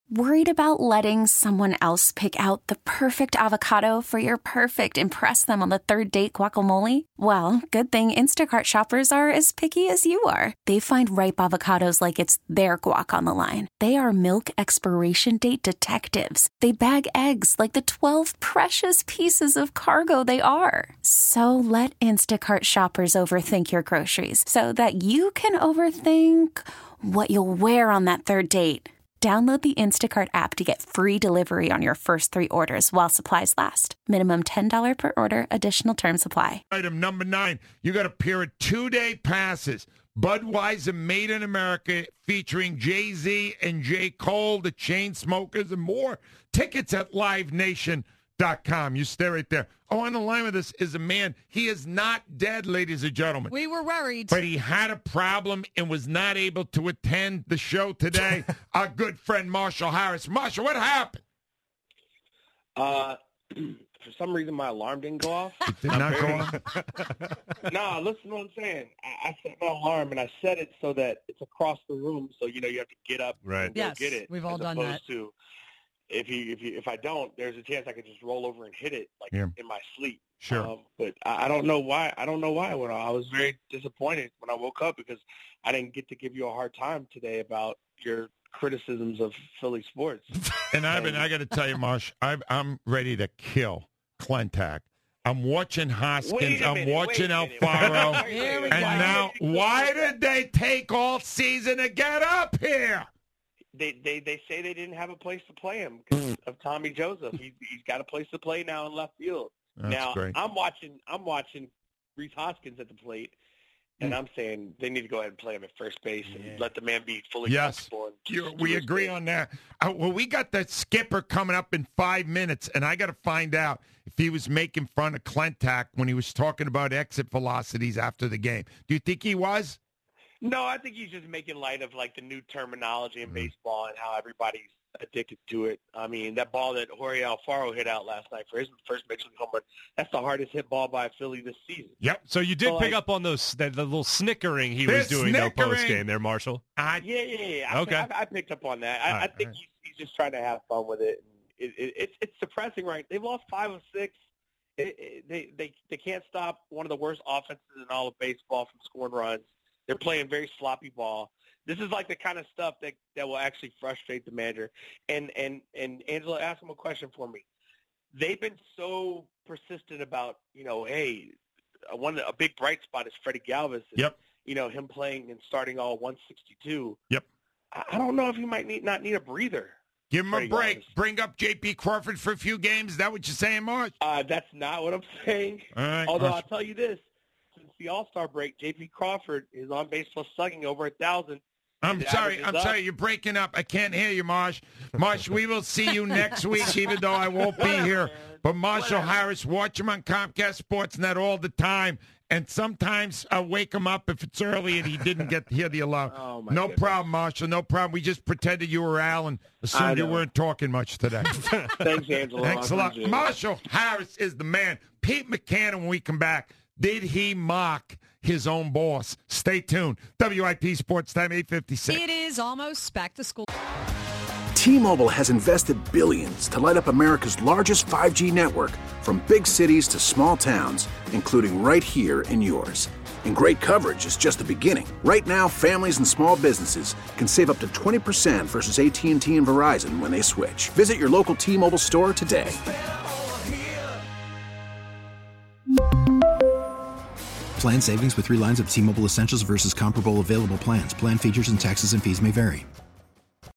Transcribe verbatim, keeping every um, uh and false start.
Worried about letting someone else pick out the perfect avocado for your perfect impress them on the third date guacamole? Well, good thing Instacart shoppers are as picky as you are. They find ripe avocados like it's their guac on the line. They are milk expiration date detectives. They bag eggs like the twelve precious pieces of cargo they are. So let Instacart shoppers overthink your groceries so that you can overthink what you'll wear on that third date. Download the Instacart app to get free delivery on your first three orders while supplies last. Minimum ten dollars per order. Additional terms apply. Item number nine, you got a pair of two-day passes. Budweiser Made in America featuring Jay-Z and J. Cole, the Chainsmokers, and more. Tickets at live nation dot com. You stay right there. Oh, on the line with us is a man. He is not dead, ladies and gentlemen. We were worried. But he had a problem and was not able to attend the show today. Our good friend Marshall Harris. Marshall, what happened? Uh, for some reason, my alarm didn't go off. It did not go off? Nah, listen to what I'm saying. I, I set my alarm, and I set it so that it's across the room, so, you know, you have to get up right. and go yes, get it. We've all as done opposed that. To, If you if you if I don't, there's a chance I could just roll over and hit it like yeah. in my sleep. Sure. Um, but I, I don't know why. I don't know why I went off. I was very disappointed when I woke up because I didn't get to give you a hard time today about your criticisms of Philly sports. And I've been, I got to tell you, Marsh, I've, I'm ready to kill Clentac. I'm watching Hoskins. I'm minute, watching Alfaro. Here we and go. now, why did they take all season to get up here? They, they they say they didn't have a place to play him because of Tommy Joseph. He, he's got a place to play now in left field. That's now great. I'm watching I'm watching Rhys Hoskins at the plate, and I'm saying they need to go ahead and play him at first base and Yeah. let the man be fully Yes, comfortable. And You, just do we his agree thing. on that. Uh, well, we got the skipper coming up in five minutes, and I got to find out if he was making fun of Clentac when he was talking about exit velocities after the game. Do you think he was? No, I think he's just making light of like the new terminology in Mm-hmm. baseball and how everybody's addicted to it. I mean, that ball that Jorge Alfaro hit out last night for his first major league home run, that's the hardest hit ball by a Philly this season. Yep. So you did So, pick like- up on those that the little snickering he They're was doing though snickering. post game there, Marshall. I, Yeah, yeah, yeah. I, Okay. I, I picked up on that. I, All I right, think all right. he's, he's just trying to have fun with it. And it, it it's it's depressing, right? They've lost five of six. It, it, they they they can't stop one of the worst offenses in all of baseball from scoring runs. They're playing very sloppy ball. This is like the kind of stuff that, that will actually frustrate the manager. And, and, and Angela, ask him a question for me. They've been so persistent about, you know, hey, one a big bright spot is Freddie Galvis. And, Yep. You know, him playing and starting all one sixty-two. Yep. I, I don't know if he might need not need a breather. give him a Freddie break. Galvis. Bring up J P Crawford for a few games. Is that what you're saying, Marsh? Uh, that's not what I'm saying. All right. Although Marsh. I'll tell you this. Since the All-Star break, J P Crawford is on base plus slugging over a thousand. I'm His sorry. average is I'm up. sorry. You're breaking up. I can't hear you, Marsh. Marsh, we will see you next week, even though I won't be here. But Marshall Harris, watch him on Comcast Sportsnet all the time. And sometimes I'll wake him up if it's early and he didn't get to hear the alarm. Oh, my no goodness. problem, Marshall. No problem. We just pretended you were Al and I assumed you know. weren't talking much today. Thanks, Angela. Thanks I a lot. appreciate it. Marshall Harris is the man. Pete McCann, when we come back, did he mock his own boss? Stay tuned. W I P Sports Time, eight fifty-six. It is almost back to school. T-Mobile has invested billions to light up America's largest five G network, from big cities to small towns, including right here in yours. And great coverage is just the beginning. Right now, families and small businesses can save up to twenty percent versus A T and T and Verizon when they switch. Visit your local T-Mobile store today. Plan savings with three lines of T-Mobile Essentials versus comparable available plans. Plan features and taxes and fees may vary.